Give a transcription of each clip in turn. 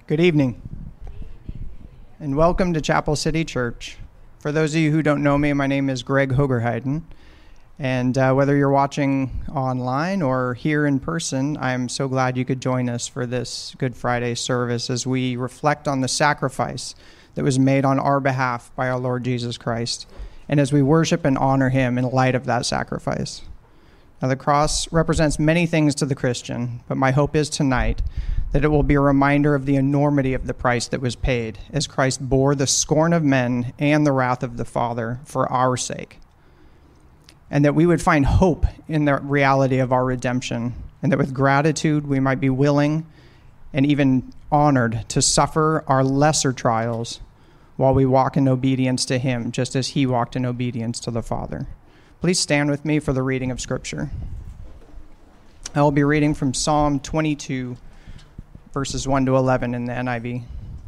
Good evening, and welcome to Chapel City Church. For those of you who don't know me, my name is Greg Hogerheiden, and whether you're watching online or here in person, I'm so glad you could join us for this Good Friday service as we reflect on the sacrifice that was made on our behalf by our Lord Jesus Christ, and as we worship and honor him in light of that sacrifice. Now, the cross represents many things to the Christian, but my hope is tonight that it will be a reminder of the enormity of the price that was paid as Christ bore the scorn of men and the wrath of the Father for our sake, and that we would find hope in the reality of our redemption, and that with gratitude we might be willing and even honored to suffer our lesser trials while we walk in obedience to him, just as he walked in obedience to the Father. Please stand with me for the reading of Scripture. I will be reading from Psalm 22, verses 1 to 11 in the NIV.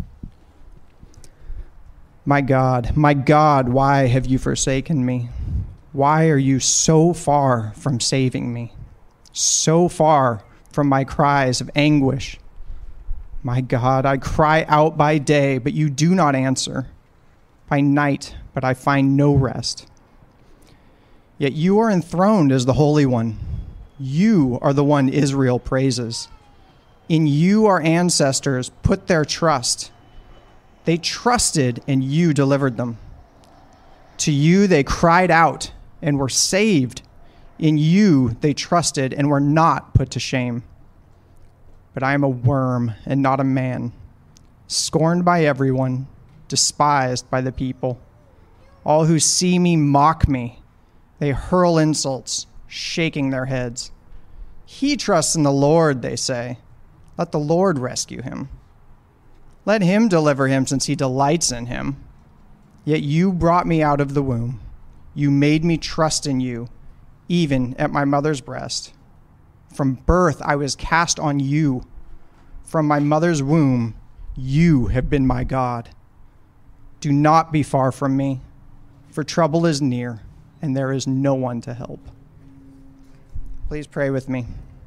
My God, why have you forsaken me? Why are you so far from saving me? So far from my cries of anguish? My God, I cry out by day, but you do not answer. By night, but I find no rest. Yet you are enthroned as the Holy One. You are the one Israel praises. In you our ancestors put their trust. They trusted and you delivered them. To you they cried out and were saved. In you they trusted and were not put to shame. But I am a worm and not a man, scorned by everyone, despised by the people. All who see me mock me. They hurl insults, shaking their heads. He trusts in the Lord, they say. Let the Lord rescue him. Let him deliver him, since he delights in him. Yet you brought me out of the womb. You made me trust in you, even at my mother's breast. From birth I was cast on you. From my mother's womb, you have been my God. Do not be far from me, for trouble is near, and there is no one to help. Please pray with me.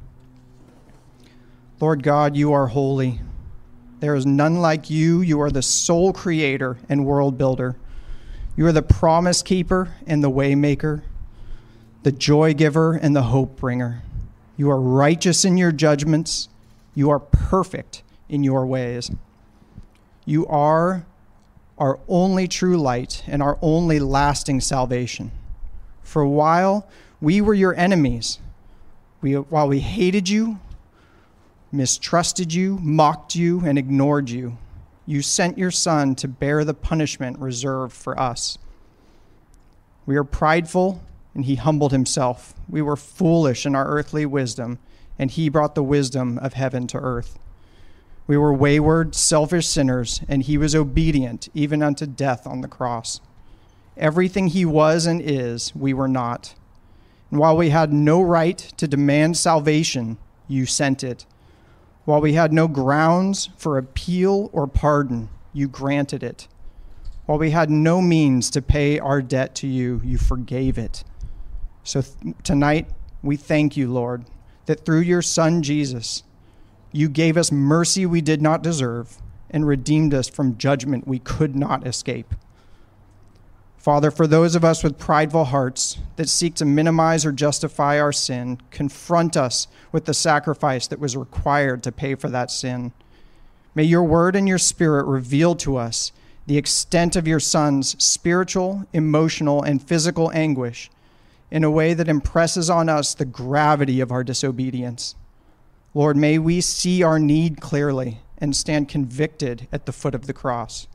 Lord God, you are holy. There is none like you. You are the sole creator and world builder. You are the promise keeper and the way maker, the joy giver and the hope bringer. You are righteous in your judgments. You are perfect in your ways. You are our only true light and our only lasting salvation. For a while, we were your enemies. While we hated you, mistrusted you, mocked you, and ignored you, you sent your Son to bear the punishment reserved for us. We are prideful, and he humbled himself. We were foolish in our earthly wisdom, and he brought the wisdom of heaven to earth. We were wayward, selfish sinners, and he was obedient even unto death on the cross. Everything he was and is, we were not. And while we had no right to demand salvation, you sent it. While we had no grounds for appeal or pardon, you granted it. While we had no means to pay our debt to you, you forgave it. So tonight, we thank you, Lord, that through your Son, Jesus, you gave us mercy we did not deserve and redeemed us from judgment we could not escape. Father, for those of us with prideful hearts that seek to minimize or justify our sin, confront us with the sacrifice that was required to pay for that sin. May your word and your spirit reveal to us the extent of your Son's spiritual, emotional, and physical anguish in a way that impresses on us the gravity of our disobedience. Lord, may we see our need clearly and stand convicted at the foot of the cross.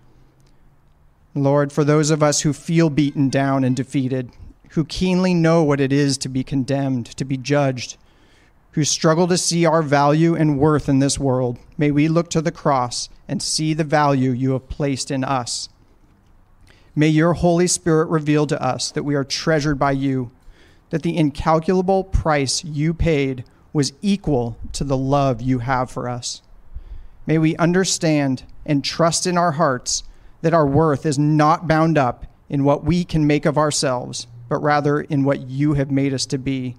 Lord, for those of us who feel beaten down and defeated, who keenly know what it is to be condemned, to be judged, who struggle to see our value and worth in this world, may we look to the cross and see the value you have placed in us. May your Holy Spirit reveal to us that we are treasured by you, that the incalculable price you paid was equal to the love you have for us. May we understand and trust in our hearts that our worth is not bound up in what we can make of ourselves, but rather in what you have made us to be,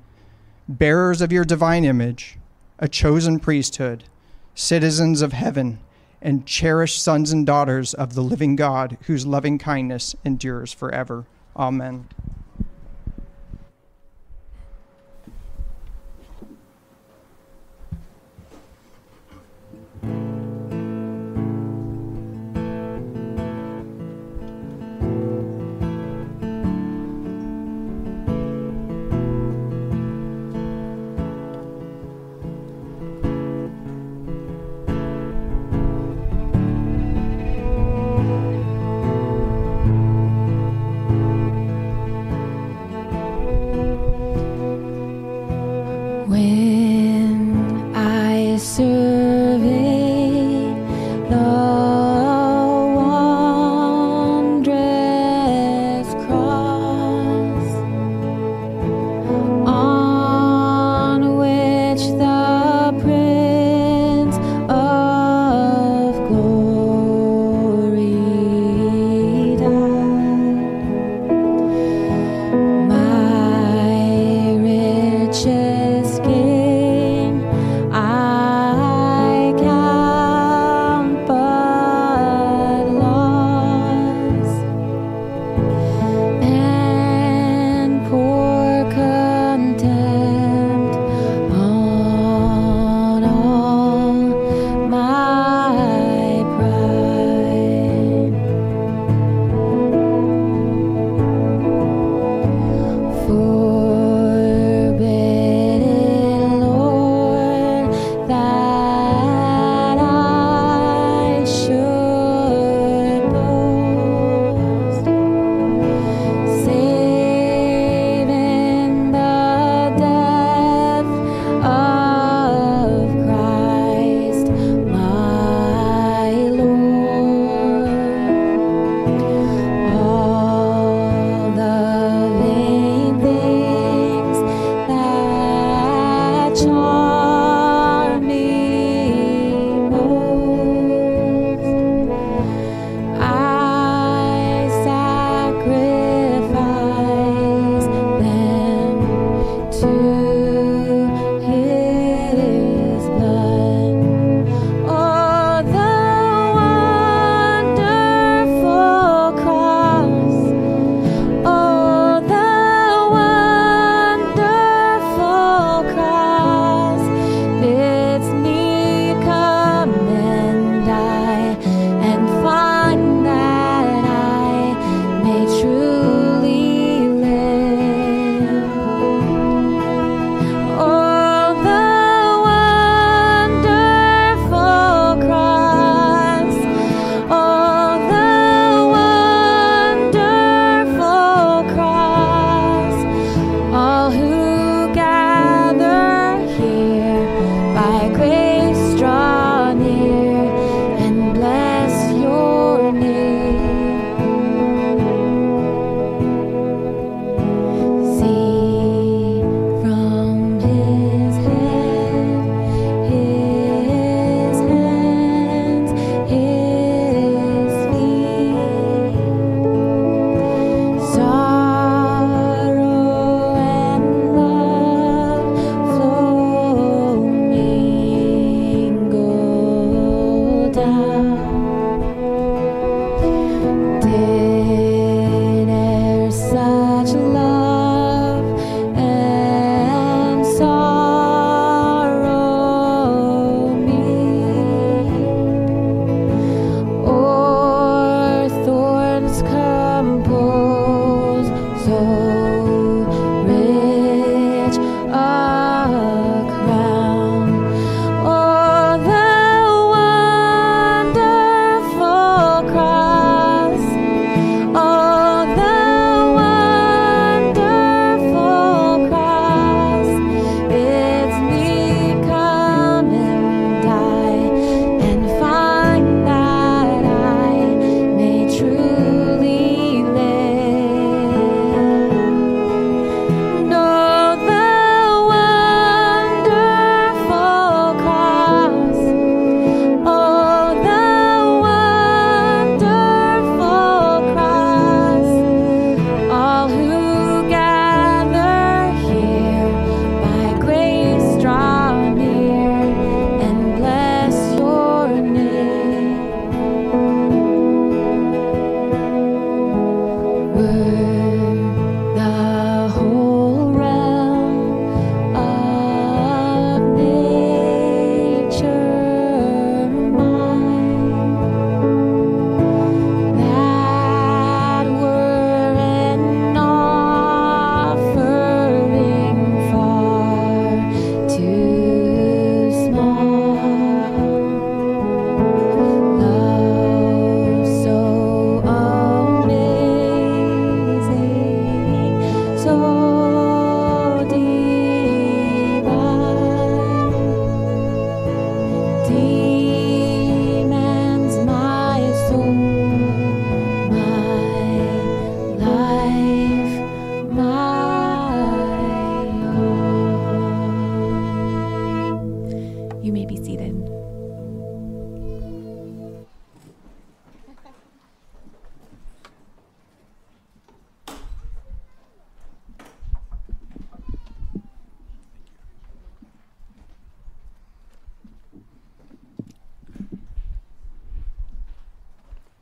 bearers of your divine image, a chosen priesthood, citizens of heaven, and cherished sons and daughters of the living God, whose loving kindness endures forever. Amen. When I survey the wondrous cross on which the Prince of Glory died, my riches gain I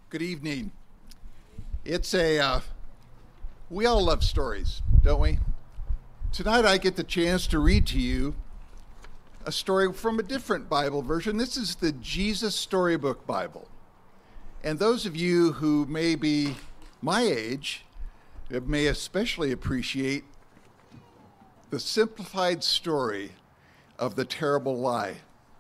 Good evening. We all love stories, don't we? Tonight I get the chance to read to you a story from a different Bible version. This is the Jesus Storybook Bible. And those of you who may be my age may especially appreciate the simplified story of the terrible lie.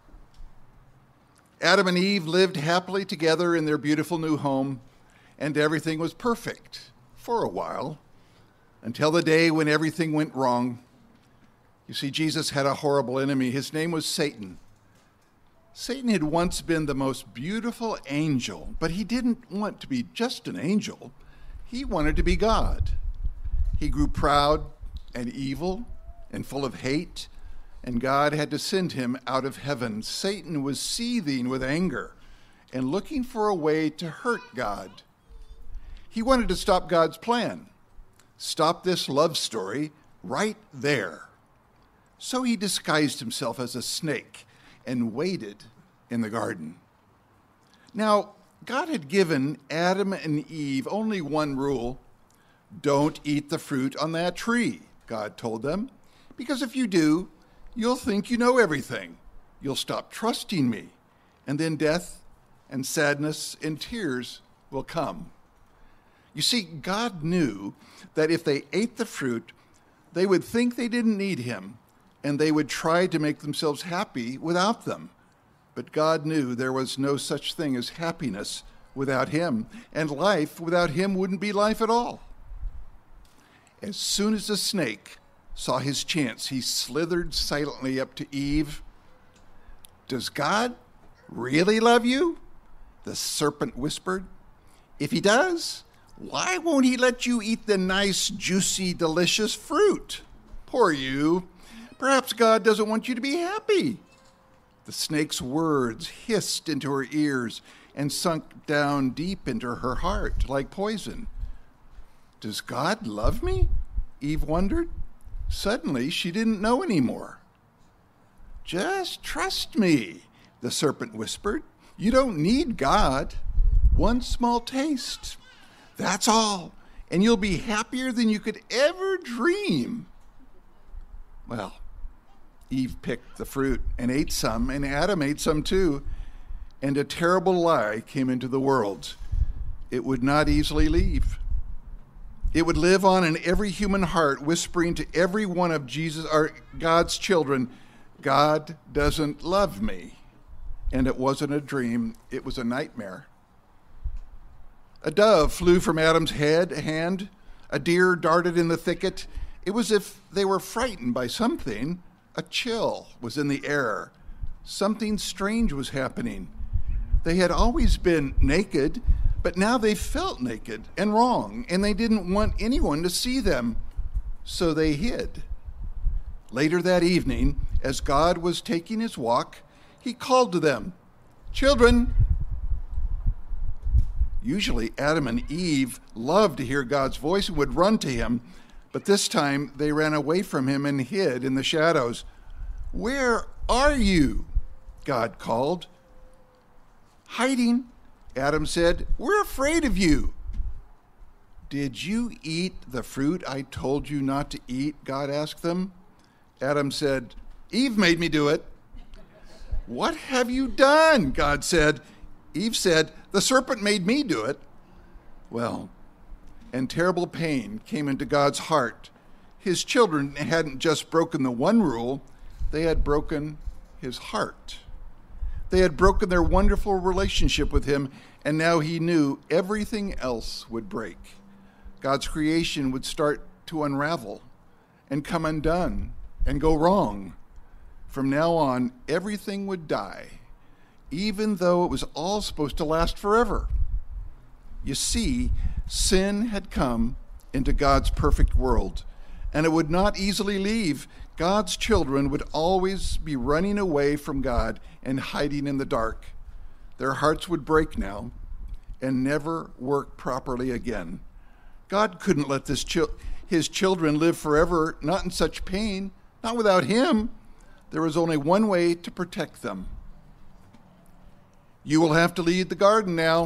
Adam and Eve lived happily together in their beautiful new home, and everything was perfect for a while, until the day when everything went wrong. You see, Jesus had a horrible enemy. His name was Satan. Satan had once been the most beautiful angel, but he didn't want to be just an angel. He wanted to be God. He grew proud and evil and full of hate, and God had to send him out of heaven. Satan was seething with anger and looking for a way to hurt God. He wanted to stop God's plan, stop this love story right there. So he disguised himself as a snake and waited in the garden. Now, God had given Adam and Eve only one rule: don't eat the fruit on that tree, God told them, because if you do, you'll think you know everything. You'll stop trusting me, and then death and sadness and tears will come. You see, God knew that if they ate the fruit, they would think they didn't need him, and they would try to make themselves happy without them. But God knew there was no such thing as happiness without him, and life without him wouldn't be life at all. As soon as the snake saw his chance, he slithered silently up to Eve. "Does God really love you?" the serpent whispered. "If he does, why won't he let you eat the nice, juicy, delicious fruit? Poor you. Perhaps God doesn't want you to be happy." The snake's words hissed into her ears and sunk down deep into her heart like poison. Does God love me? Eve wondered. Suddenly, she didn't know anymore. "Just trust me," the serpent whispered. "You don't need God. One small taste. That's all, and you'll be happier than you could ever dream." Well, Eve picked the fruit and ate some, and Adam ate some too, and a terrible lie came into the world. It would not easily leave. It would live on in every human heart, whispering to every one of God's children, "God doesn't love me." And it wasn't a dream, it was a nightmare. A dove flew from Adam's hand. A deer darted in the thicket. It was as if they were frightened by something. A chill was in the air. Something strange was happening. They had always been naked, but now they felt naked and wrong, and they didn't want anyone to see them, so they hid. Later that evening, as God was taking his walk, he called to them, "Children." Usually Adam and Eve loved to hear God's voice and would run to him, but this time they ran away from him and hid in the shadows. "Where are you?" God called. "Hiding," Adam said. "We're afraid of you." "Did you eat the fruit I told you not to eat?" God asked them. Adam said, "Eve made me do it." "What have you done?" God said. Eve said, "The serpent made me do it." Well, and terrible pain came into God's heart. His children hadn't just broken the one rule, they had broken his heart. They had broken their wonderful relationship with him, and now he knew everything else would break. God's creation would start to unravel and come undone and go wrong. From now on, everything would die, even though it was all supposed to last forever. You see, sin had come into God's perfect world, and it would not easily leave. God's children would always be running away from God and hiding in the dark. Their hearts would break now and never work properly again. God couldn't let his children live forever, not in such pain, not without him. There was only one way to protect them. "You will have to leave the garden now,"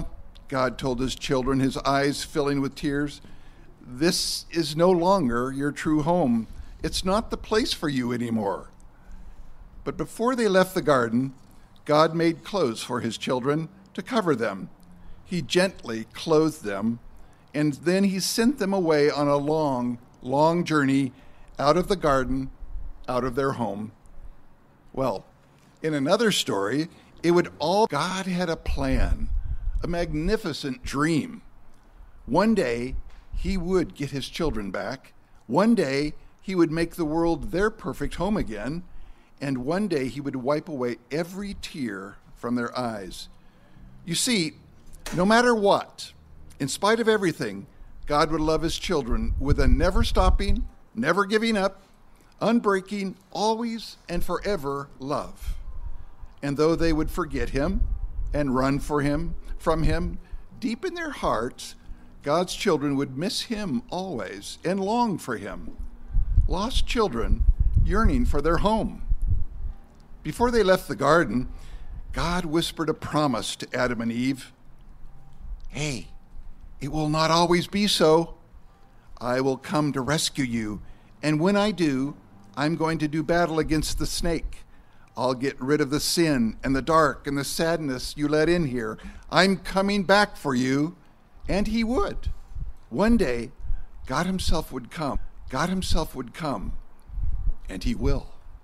God told his children, his eyes filling with tears. This is no longer your true home. It's not the place for you anymore. But before they left the garden, God made clothes for his children to cover them. He gently clothed them, and then he sent them away on a long, long journey out of the garden, out of their home. Well, in another story, it would all, God had a plan, a magnificent dream. One day, he would get his children back. One day, he would make the world their perfect home again. And one day, he would wipe away every tear from their eyes. You see, no matter what, in spite of everything, God would love his children with a never stopping, never giving up, unbreaking, always and forever love. And though they would forget him and run from him, deep in their hearts, God's children would miss him always and long for him. Lost children yearning for their home. Before they left the garden, God whispered a promise to Adam and Eve. Hey, it will not always be so. I will come to rescue you, and when I do, I'm going to do battle against the snake. I'll get rid of the sin and the dark and the sadness you let in here. I'm coming back for you. And he would. One day, God himself would come. God himself would come, and he will.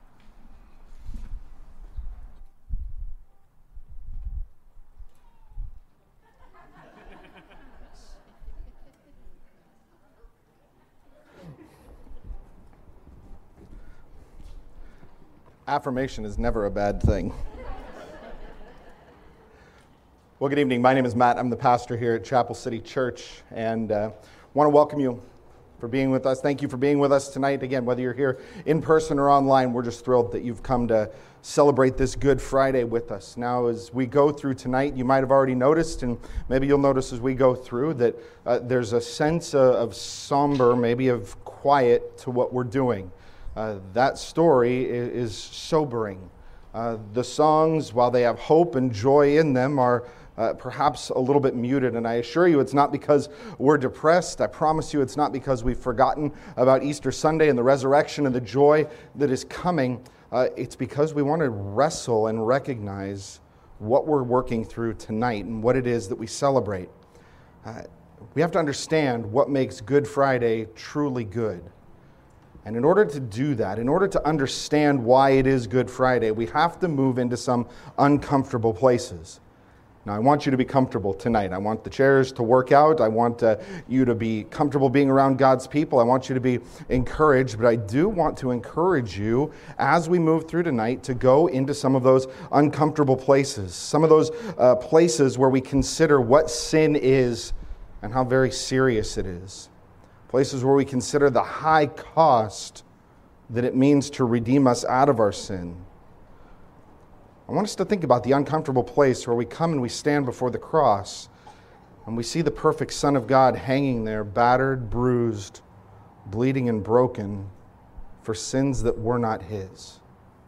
Affirmation is never a bad thing. Well, good evening. My name is Matt. I'm the pastor here at Chapel City Church, and want to welcome you for being with us. Thank you for being with us tonight. Again, whether you're here in person or online, we're just thrilled that you've come to celebrate this Good Friday with us. Now, as we go through tonight, you might have already noticed, and maybe you'll notice as we go through, that there's a sense of somber, maybe of quiet to what we're doing. That story is sobering. The songs, while they have hope and joy in them, are perhaps a little bit muted. And I assure you it's not because we're depressed. I promise you it's not because we've forgotten about Easter Sunday and the resurrection and the joy that is coming. It's because we want to wrestle and recognize what we're working through tonight and what it is that we celebrate. We have to understand what makes Good Friday truly good. And in order to do that, in order to understand why it is Good Friday, we have to move into some uncomfortable places. Now, I want you to be comfortable tonight. I want the chairs to work out. I want you to be comfortable being around God's people. I want you to be encouraged. But I do want to encourage you, as we move through tonight, to go into some of those uncomfortable places, some of those places where we consider what sin is and how very serious it is. Places where we consider the high cost that it means to redeem us out of our sin. I want us to think about the uncomfortable place where we come and we stand before the cross and we see the perfect Son of God hanging there, battered, bruised, bleeding and broken for sins that were not his.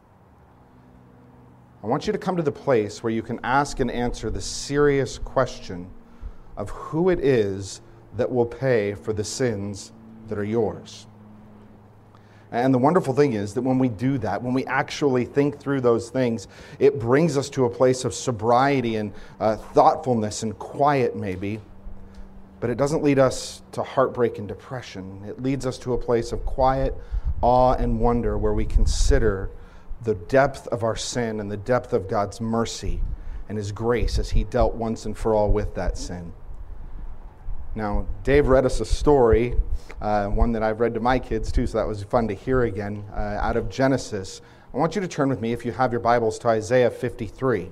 I want you to come to the place where you can ask and answer the serious question of who it is that will pay for the sins that are yours. And the wonderful thing is that when we do that, when we actually think through those things, it brings us to a place of sobriety and thoughtfulness and quiet maybe, but it doesn't lead us to heartbreak and depression. It leads us to a place of quiet awe and wonder where we consider the depth of our sin and the depth of God's mercy and his grace as he dealt once and for all with that sin. Now, Dave read us a story, one that I've read to my kids too, so that was fun to hear again, out of Genesis. I want you to turn with me, if you have your Bibles, to Isaiah 53.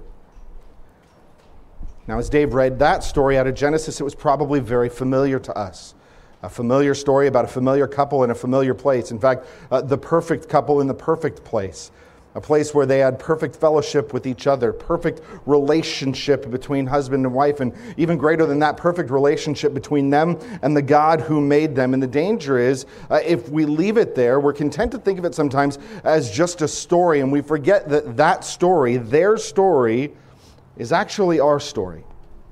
Now, as Dave read that story out of Genesis, it was probably very familiar to us. A familiar story about a familiar couple in a familiar place. In fact, the perfect couple in the perfect place. A place where they had perfect fellowship with each other, perfect relationship between husband and wife, and even greater than that, perfect relationship between them and the God who made them. And the danger is, if we leave it there, we're content to think of it sometimes as just a story, and we forget that that story, their story, is actually our story.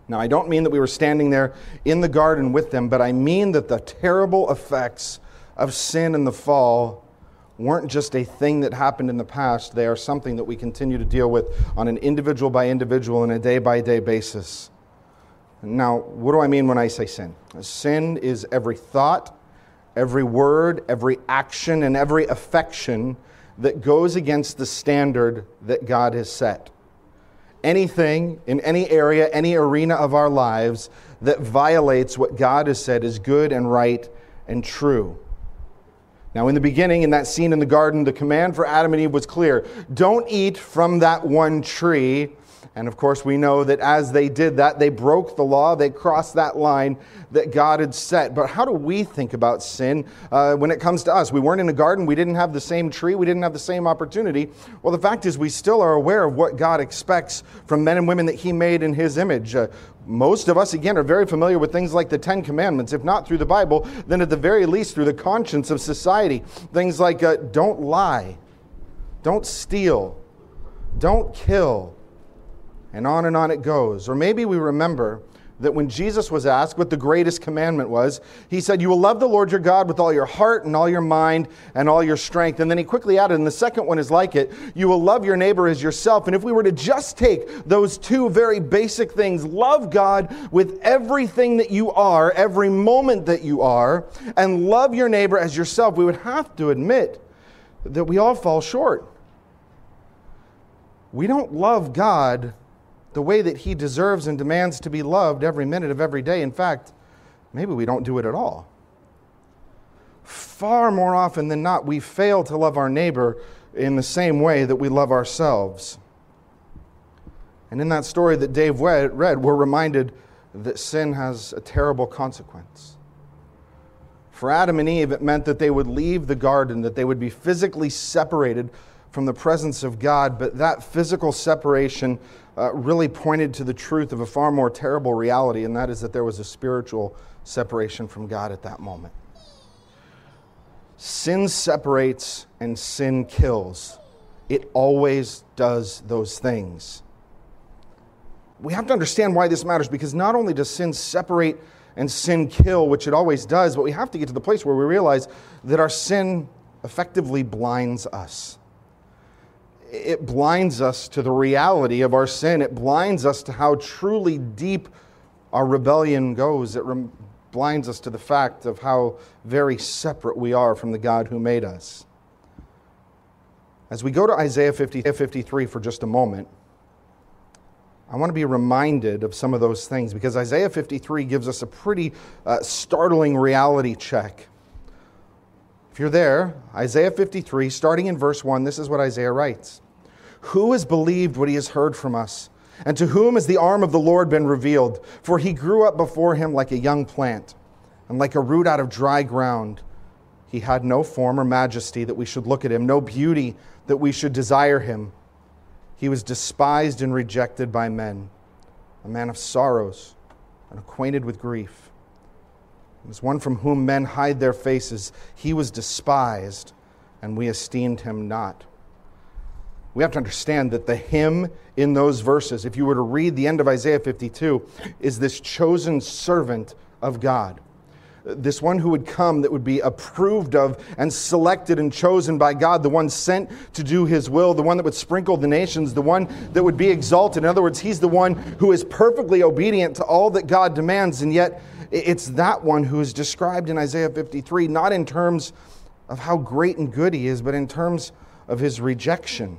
Now, I don't mean that we were standing there in the garden with them, but I mean that the terrible effects of sin and the fall weren't just a thing that happened in the past. They are something that we continue to deal with on an individual by individual and a day by day basis. Now, what do I mean when I say sin? Sin is every thought, every word, every action, and every affection that goes against the standard that God has set. Anything in any area, any arena of our lives that violates what God has said is good and right and true. Now, in the beginning, in that scene in the garden, the command for Adam and Eve was clear. Don't eat from that one tree. And of course, we know that as they did that, they broke the law. They crossed that line that God had set. But how do we think about sin when it comes to us? We weren't in a garden. We didn't have the same tree. We didn't have the same opportunity. Well, the fact is we still are aware of what God expects from men and women that He made in His image. Most of us, again, are very familiar with things like the Ten Commandments. If not through the Bible, then at the very least through the conscience of society. Things like don't lie, don't steal, don't kill, and on it goes. Or maybe we remember that when Jesus was asked what the greatest commandment was, He said, you will love the Lord your God with all your heart and all your mind and all your strength. And then He quickly added, and the second one is like it, you will love your neighbor as yourself. And if we were to just take those two very basic things, love God with everything that you are, every moment that you are, and love your neighbor as yourself, we would have to admit that we all fall short. We don't love God the way that He deserves and demands to be loved every minute of every day. In fact, maybe we don't do it at all. Far more often than not, we fail to love our neighbor in the same way that we love ourselves. And in that story that Dave read, we're reminded that sin has a terrible consequence. For Adam and Eve, it meant that they would leave the garden, that they would be physically separated from the presence of God, but that physical separation really pointed to the truth of a far more terrible reality, and that is that there was a spiritual separation from God at that moment. Sin separates and sin kills. It always does those things. We have to understand why this matters, because not only does sin separate and sin kill, which it always does, but we have to get to the place where we realize that our sin effectively blinds us. It blinds us to the reality of our sin. It blinds us to how truly deep our rebellion goes. It blinds us to the fact of how very separate we are from the God who made us. As we go to Isaiah 53 for just a moment, I want to be reminded of some of those things, because Isaiah 53 gives us a pretty startling reality check. If you're there, Isaiah 53, starting in verse 1, this is what Isaiah writes. Who has believed what he has heard from us? And to whom has the arm of the Lord been revealed? For he grew up before him like a young plant, and like a root out of dry ground. He had no form or majesty that we should look at him, no beauty that we should desire him. He was despised and rejected by men, a man of sorrows and acquainted with grief. As one from whom men hide their faces, he was despised, and we esteemed him not. We have to understand that the him in those verses, if you were to read the end of Isaiah 52, is this chosen servant of God. This one who would come that would be approved of and selected and chosen by God, the one sent to do His will, the one that would sprinkle the nations, the one that would be exalted. In other words, He's the one who is perfectly obedient to all that God demands, and yet it's that one who is described in Isaiah 53, not in terms of how great and good He is, but in terms of His rejection.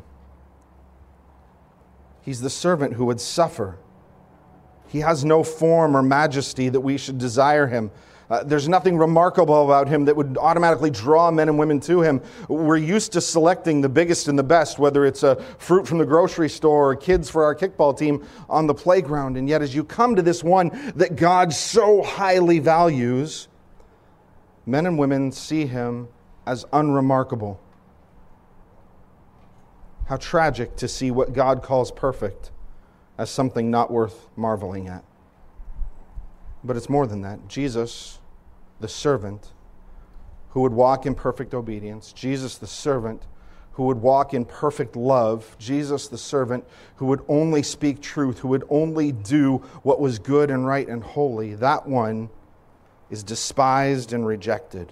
He's the servant who would suffer. He has no form or majesty that we should desire Him. There's nothing remarkable about Him that would automatically draw men and women to Him. We're used to selecting the biggest and the best, whether it's a fruit from the grocery store or kids for our kickball team on the playground. And yet as you come to this one that God so highly values, men and women see Him as unremarkable. How tragic to see what God calls perfect as something not worth marveling at. But it's more than that. Jesus, the servant, who would walk in perfect obedience. Jesus, the servant, who would walk in perfect love, Jesus the servant, who would only speak truth, who would only do what was good and right and holy, that one is despised and rejected.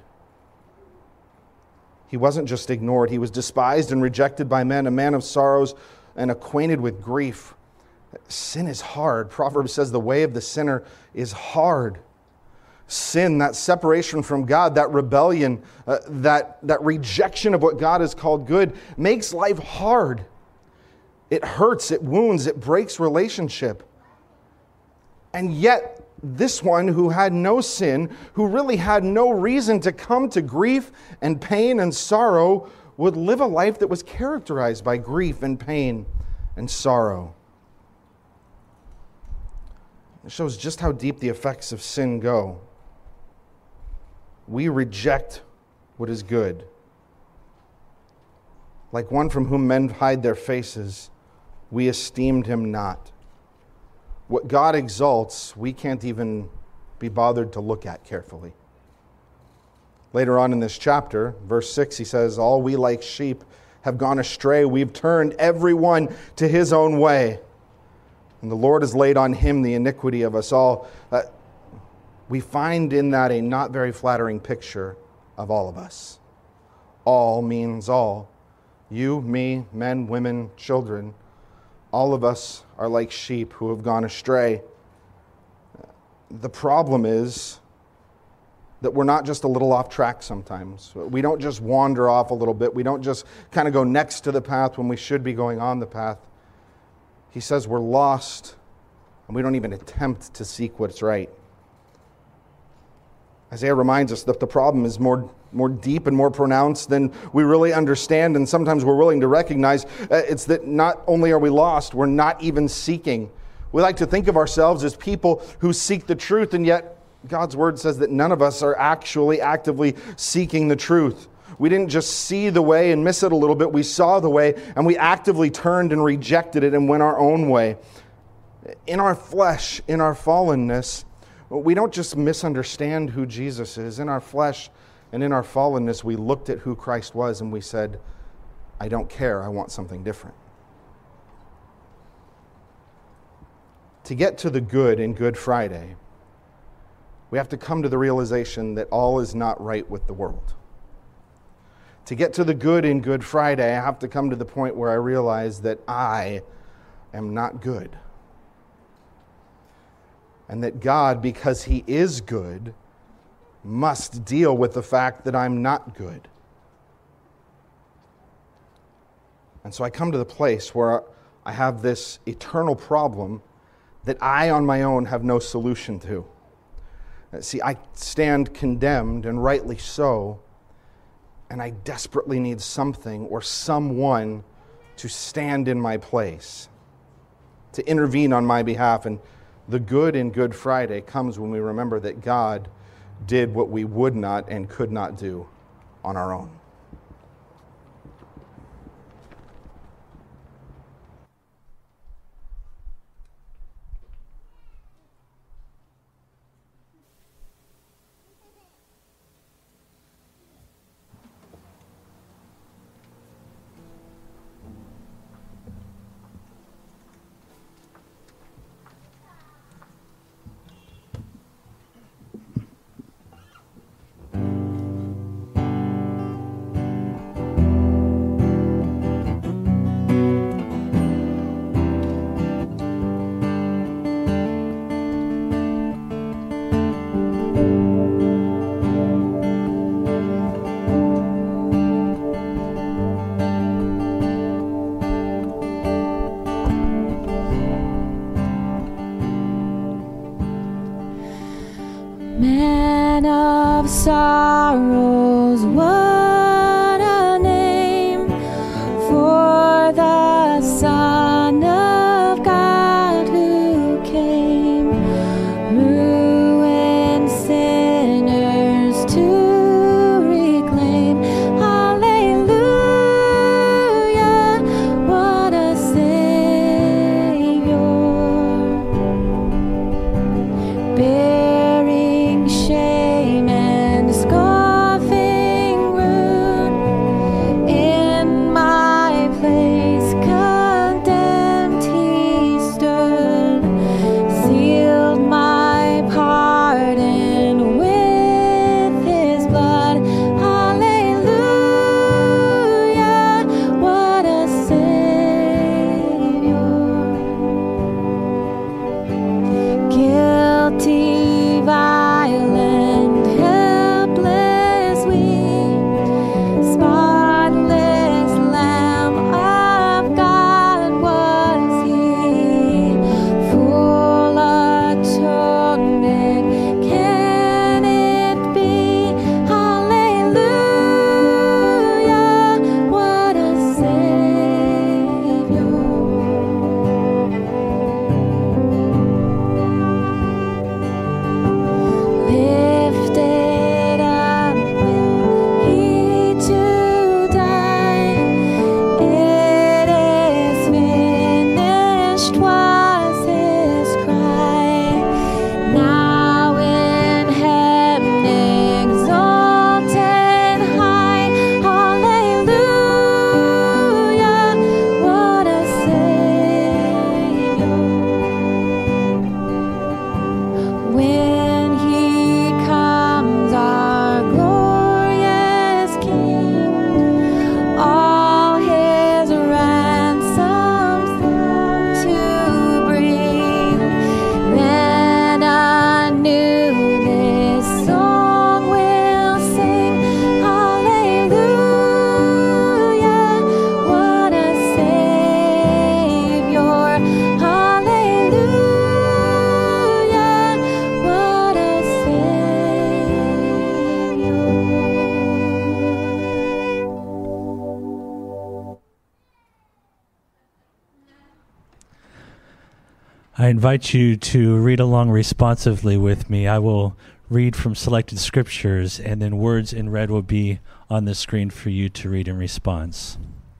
He wasn't just ignored, he was despised and rejected by men, a man of sorrows and acquainted with grief. Sin is hard. Proverbs says the way of the sinner is hard. Sin, that separation from God, that rebellion, that rejection of what God has called good, makes life hard. It hurts, it wounds, it breaks relationship. And yet, this one who had no sin, who really had no reason to come to grief and pain and sorrow, would live a life that was characterized by grief and pain and sorrow. It shows just how deep the effects of sin go. We reject what is good. Like one from whom men hide their faces, we esteemed him not. What God exalts, we can't even be bothered to look at carefully. Later on in this chapter, verse 6, he says, all we like sheep have gone astray. We've turned everyone to his own way. And the Lord has laid on him the iniquity of us all. We find in that a not very flattering picture of all of us. All means all. You, me, men, women, children. All of us are like sheep who have gone astray. The problem is that we're not just a little off track sometimes. We don't just wander off a little bit. We don't just kind of go next to the path when we should be going on the path. He says we're lost and we don't even attempt to seek what's right. Isaiah reminds us that the problem is more deep and more pronounced than we really understand, and sometimes we're willing to recognize. It's that not only are we lost, we're not even seeking. We like to think of ourselves as people who seek the truth, and yet God's word says that none of us are actually actively seeking the truth. We didn't just see the way and miss it a little bit. We saw the way, and we actively turned and rejected it and went our own way. In our flesh, in our fallenness, we don't just misunderstand who Jesus is. In our flesh and in our fallenness, we looked at who Christ was and we said, I don't care, I want something different. To get to the good in Good Friday, we have to come to the realization that all is not right with the world. To get to the good in Good Friday, I have to come to the point where I realize that I am not good. And that God, because he is good, must deal with the fact that I'm not good. And so I come to the place where I have this eternal problem that I on my own have no solution to. See, I stand condemned, and rightly so, and I desperately need something or someone to stand in my place, to intervene on my behalf. And the good in Good Friday comes when we remember that God did what we would not and could not do on our own. Man of sorrows, what a name for the Son of God who came, ruined sinners to reclaim. Hallelujah, what a Savior. Bearing shame and scoffing I invite you to read along responsively with me. I will read from selected scriptures, and then words in red will be on the screen for you to read in response.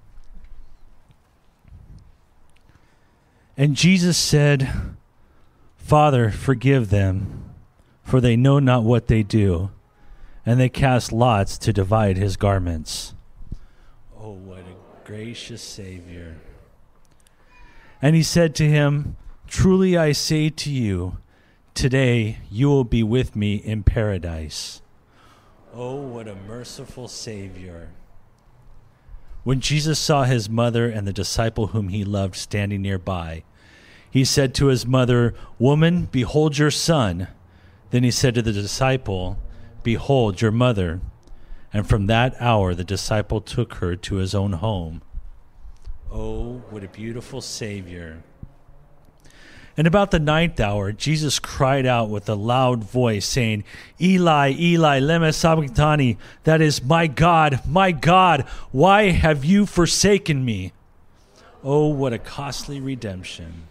And Jesus said, Father, forgive them, for they know not what they do. And they cast lots to divide his garments. Oh, what a gracious Savior. And he said to him, Truly I say to you, today you will be with me in paradise. Oh, what a merciful Savior. When Jesus saw his mother and the disciple whom he loved standing nearby, he said to his mother, Woman, behold your son. Then he said to the disciple, Behold your mother. And from that hour the disciple took her to his own home. Oh, what a beautiful Savior. And about the 9th hour, Jesus cried out with a loud voice, saying, Eli, Eli, lema sabachthani, that is, my God, why have you forsaken me? Oh, what a costly redemption.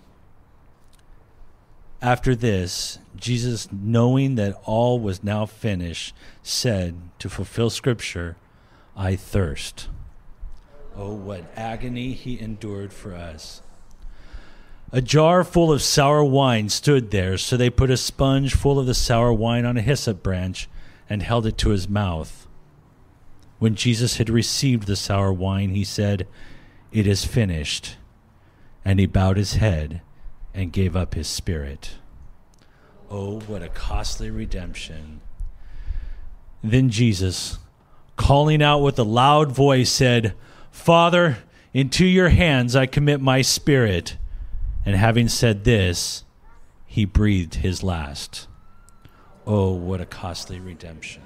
After this, Jesus, knowing that all was now finished, said, to fulfill Scripture, I thirst. Oh, what agony he endured for us. A jar full of sour wine stood there, so they put a sponge full of the sour wine on a hyssop branch and held it to his mouth. When Jesus had received the sour wine, he said, It is finished. And he bowed his head and gave up his spirit. Oh, what a costly redemption. Then Jesus, calling out with a loud voice, said, Father, into your hands I commit my spirit. And having said this, he breathed his last. Oh, what a costly redemption.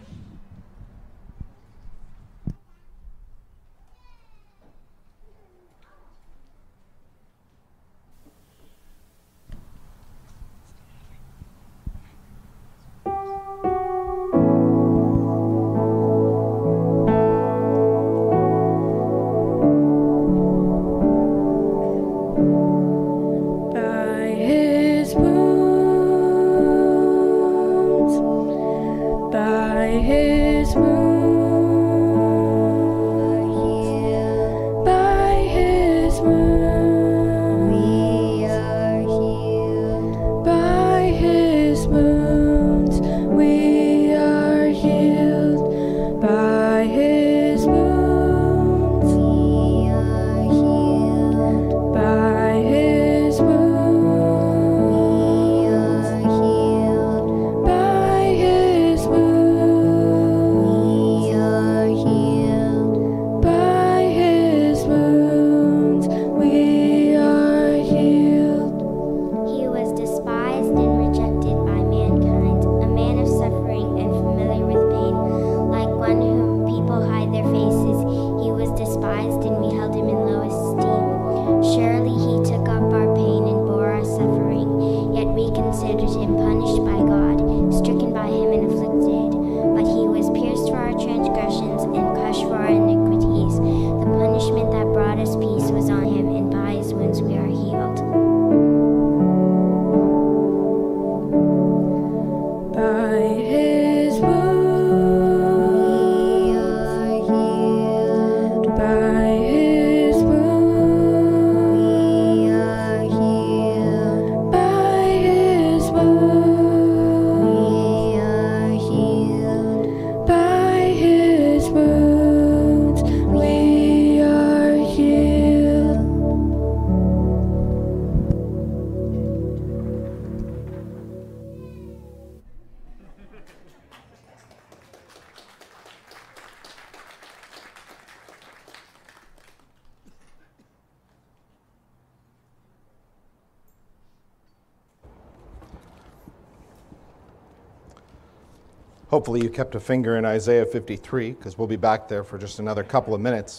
Hopefully you kept a finger in Isaiah 53, because we'll be back there for just another couple of minutes.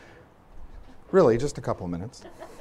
Really, just a couple of minutes.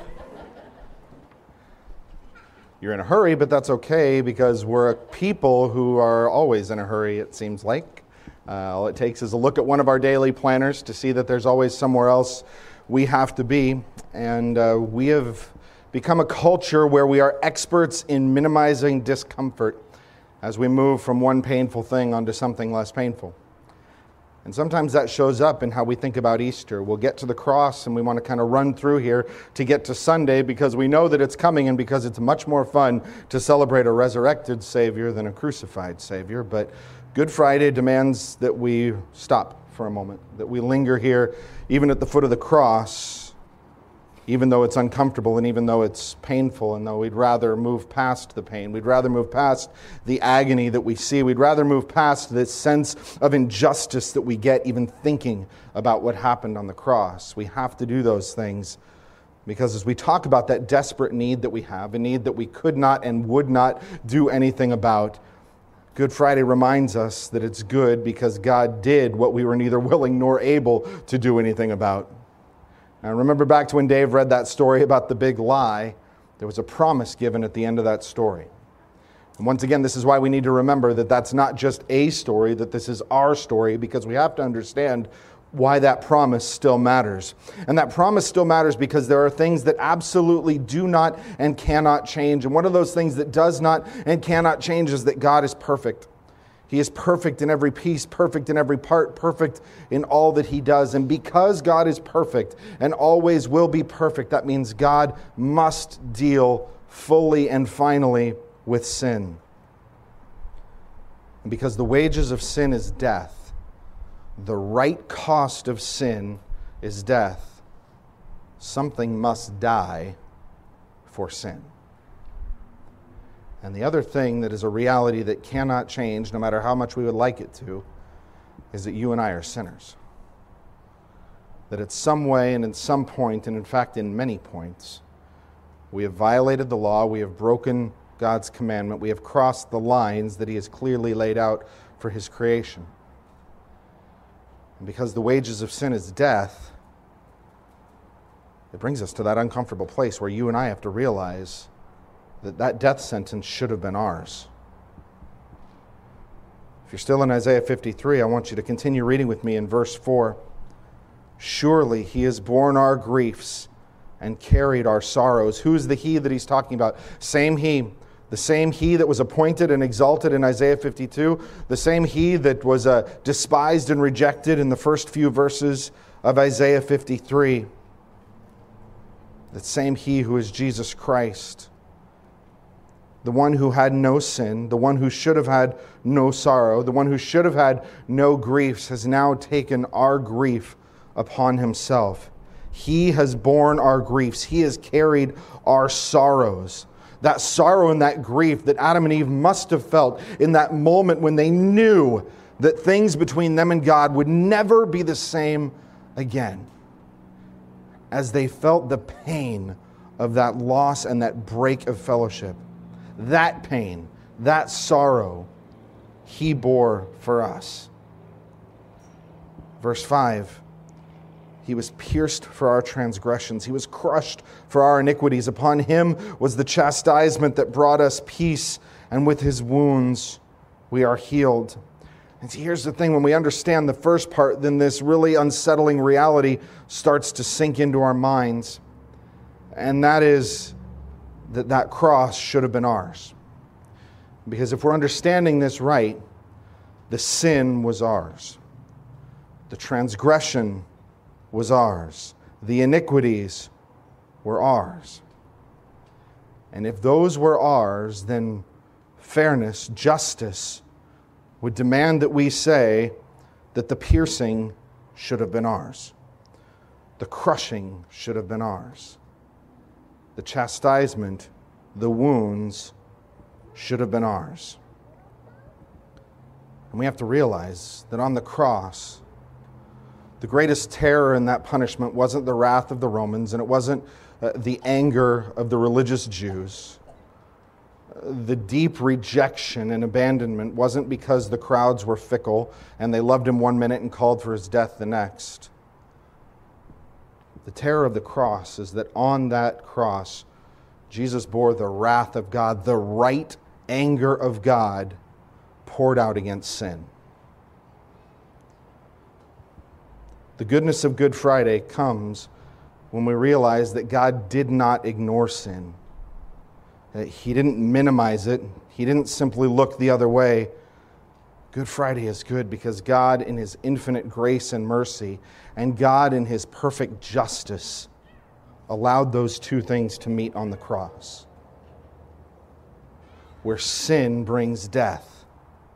You're in a hurry, but that's okay, because we're a people who are always in a hurry, it seems like. All it takes is a look at one of our daily planners to see that there's always somewhere else we have to be. And we have become a culture where we are experts in minimizing discomfort as we move from one painful thing onto something less painful. And sometimes that shows up in how we think about Easter. We'll get to the cross and we want to kind of run through here to get to Sunday because we know that it's coming and because it's much more fun to celebrate a resurrected Savior than a crucified Savior. But Good Friday demands that we stop for a moment, that we linger here even at the foot of the cross, even though it's uncomfortable and even though it's painful, and though we'd rather move past the pain, we'd rather move past the agony that we see, we'd rather move past this sense of injustice that we get even thinking about what happened on the cross. We have to do those things because as we talk about that desperate need that we have, a need that we could not and would not do anything about, Good Friday reminds us that it's good because God did what we were neither willing nor able to do anything about. Now, remember back to when Dave read that story about the big lie, there was a promise given at the end of that story. And once again, this is why we need to remember that that's not just a story, that this is our story, because we have to understand why that promise still matters. And that promise still matters because there are things that absolutely do not and cannot change. And one of those things that does not and cannot change is that God is perfect. He is perfect in every piece, perfect in every part, perfect in all that He does. And because God is perfect and always will be perfect, that means God must deal fully and finally with sin. And because the wages of sin is death, the right cost of sin is death, something must die for sin. And the other thing that is a reality that cannot change, no matter how much we would like it to, is that you and I are sinners. That at some way and in some point, and in fact in many points, we have violated the law, we have broken God's commandment, we have crossed the lines that He has clearly laid out for His creation. And because the wages of sin is death, it brings us to that uncomfortable place where you and I have to realize that death sentence should have been ours. If you're still in Isaiah 53, I want you to continue reading with me in verse 4. Surely He has borne our griefs and carried our sorrows. Who's the He that He's talking about? Same He. The same He that was appointed and exalted in Isaiah 52. The same He that was despised and rejected in the first few verses of Isaiah 53. The same He who is Jesus Christ. The one who had no sin, the one who should have had no sorrow, the one who should have had no griefs, has now taken our grief upon Himself. He has borne our griefs. He has carried our sorrows. That sorrow and that grief that Adam and Eve must have felt in that moment when they knew that things between them and God would never be the same again. As they felt the pain of that loss and that break of fellowship. That pain, that sorrow, He bore for us. Verse 5, He was pierced for our transgressions. He was crushed for our iniquities. Upon Him was the chastisement that brought us peace, and with His wounds we are healed. And see, here's the thing, when we understand the first part, then this really unsettling reality starts to sink into our minds. And that is that cross should have been ours. Because if we're understanding this right, the sin was ours. The transgression was ours. The iniquities were ours. And if those were ours, then fairness, justice, would demand that we say that the piercing should have been ours. The crushing should have been ours. The chastisement, the wounds, should have been ours. And we have to realize that on the cross, the greatest terror in that punishment wasn't the wrath of the Romans, and it wasn't the anger of the religious Jews. The deep rejection and abandonment wasn't because the crowds were fickle and they loved Him one minute and called for His death the next. The terror of the cross is that on that cross, Jesus bore the wrath of God, the right anger of God poured out against sin. The goodness of Good Friday comes when we realize that God did not ignore sin. That He didn't minimize it. He didn't simply look the other way. Good Friday is good because God in His infinite grace and mercy and God in His perfect justice allowed those two things to meet on the cross. Where sin brings death,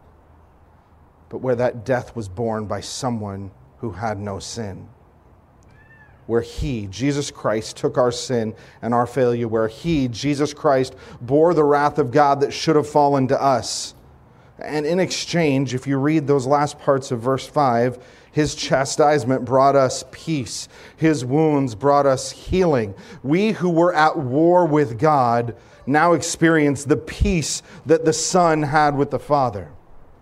but where that death was borne by someone who had no sin. Where He, Jesus Christ, took our sin and our failure, where He, Jesus Christ, bore the wrath of God that should have fallen to us. And in exchange, if you read those last parts of verse 5, His chastisement brought us peace. His wounds brought us healing. We who were at war with God now experience the peace that the Son had with the Father.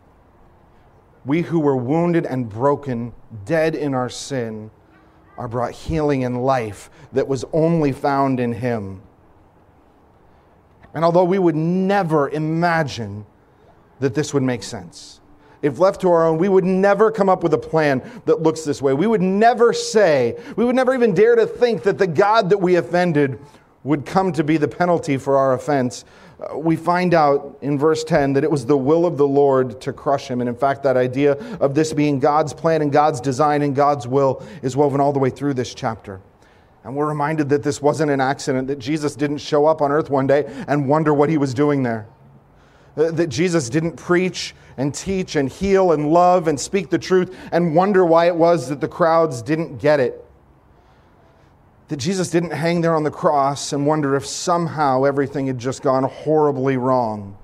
We who were wounded and broken, dead in our sin, are brought healing and life that was only found in Him. And although we would never imagine that this would make sense, if left to our own, we would never come up with a plan that looks this way. We would never even dare to think that the God that we offended would come to be the penalty for our offense. We find out in verse 10 that it was the will of the Lord to crush Him. And in fact, that idea of this being God's plan and God's design and God's will is woven all the way through this chapter. And we're reminded that this wasn't an accident, that Jesus didn't show up on earth one day and wonder what He was doing there. That Jesus didn't preach and teach and heal and love and speak the truth and wonder why it was that the crowds didn't get it. That Jesus didn't hang there on the cross and wonder if somehow everything had just gone horribly wrong.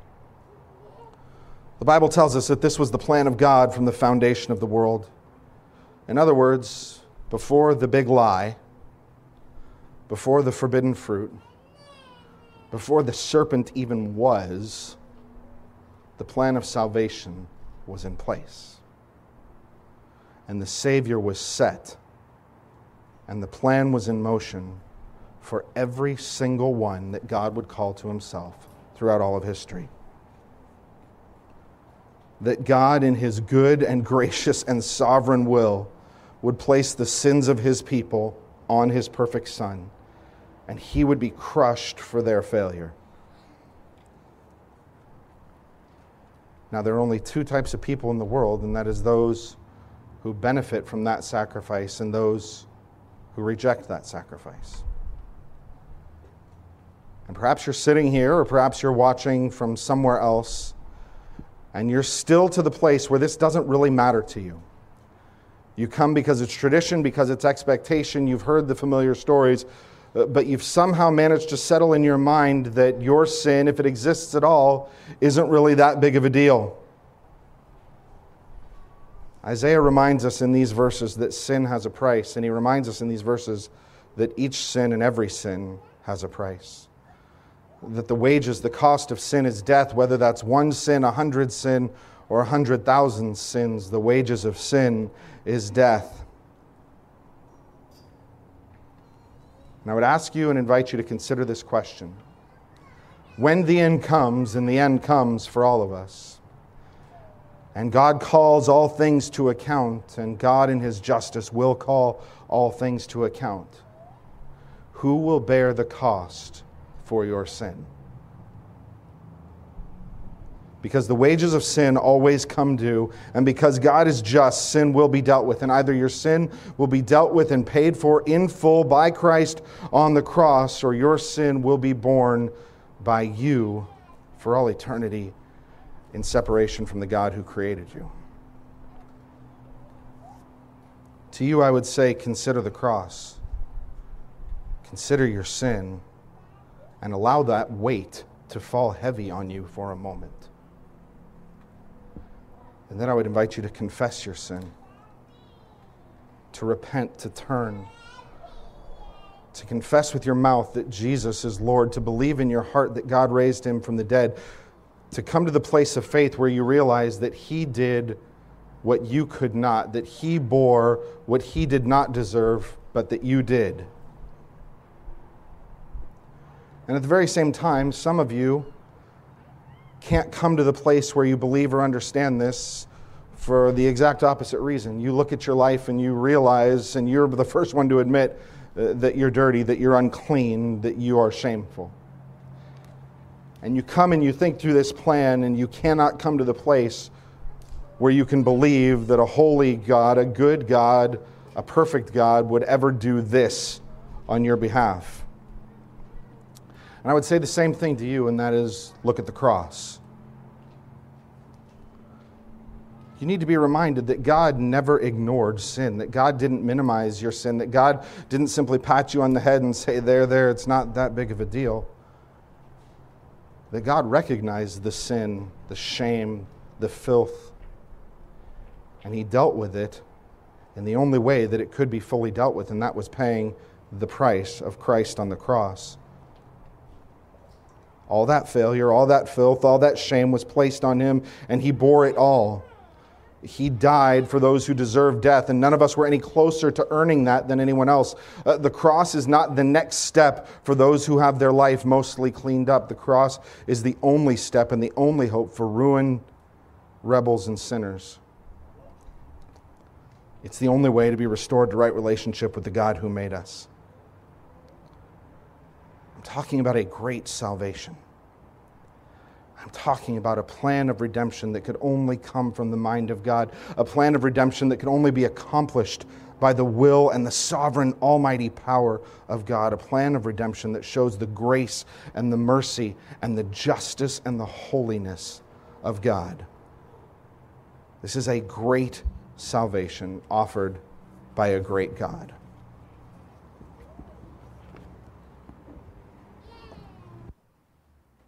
The Bible tells us that this was the plan of God from the foundation of the world. In other words, before the big lie, before the forbidden fruit, before the serpent even was, the plan of salvation was in place. And the Savior was set. And the plan was in motion for every single one that God would call to Himself throughout all of history. That God, in His good and gracious and sovereign will, would place the sins of His people on His perfect Son, and He would be crushed for their failure. Now, there are only two types of people in the world, and that is those who benefit from that sacrifice and those who reject that sacrifice. And perhaps you're sitting here, or perhaps you're watching from somewhere else, and you're still to the place where this doesn't really matter to you. You come because it's tradition, because it's expectation, you've heard the familiar stories, but you've somehow managed to settle in your mind that your sin, if it exists at all, isn't really that big of a deal. Isaiah reminds us in these verses that sin has a price, and he reminds us in these verses that each sin and every sin has a price. That the wages, the cost of sin is death, whether that's one sin, 100 sin, or 100,000 sins. The wages of sin is death. And I would ask you and invite you to consider this question. When the end comes, and the end comes for all of us, and God calls all things to account, and God in His justice will call all things to account, who will bear the cost for your sin? Because the wages of sin always come due, and because God is just, sin will be dealt with. And either your sin will be dealt with and paid for in full by Christ on the cross, or your sin will be borne by you for all eternity in separation from the God who created you. To you, I would say, consider the cross. Consider your sin, and allow that weight to fall heavy on you for a moment. And then I would invite you to confess your sin, to repent, to turn, to confess with your mouth that Jesus is Lord, to believe in your heart that God raised Him from the dead, to come to the place of faith where you realize that He did what you could not, that He bore what He did not deserve, but that you did. And at the very same time, some of you can't come to the place where you believe or understand this for the exact opposite reason. You look at your life and you realize, and you're the first one to admit, that you're dirty, that you're unclean, that you are shameful. And you come and you think through this plan, and you cannot come to the place where you can believe that a holy God, a good God, a perfect God would ever do this on your behalf. And I would say the same thing to you, and that is, look at the cross. You need to be reminded that God never ignored sin, that God didn't minimize your sin, that God didn't simply pat you on the head and say, there, it's not that big of a deal. That God recognized the sin, the shame, the filth, and He dealt with it in the only way that it could be fully dealt with, and that was paying the price of Christ on the cross. All that failure, all that filth, all that shame was placed on Him, and He bore it all. He died for those who deserve death, and none of us were any closer to earning that than anyone else. The cross is not the next step for those who have their life mostly cleaned up. The cross is the only step and the only hope for ruined rebels and sinners. It's the only way to be restored to right relationship with the God who made us. I'm talking about a great salvation. I'm talking about a plan of redemption that could only come from the mind of God, a plan of redemption that could only be accomplished by the will and the sovereign almighty power of God, a plan of redemption that shows the grace and the mercy and the justice and the holiness of God. This is a great salvation offered by a great God.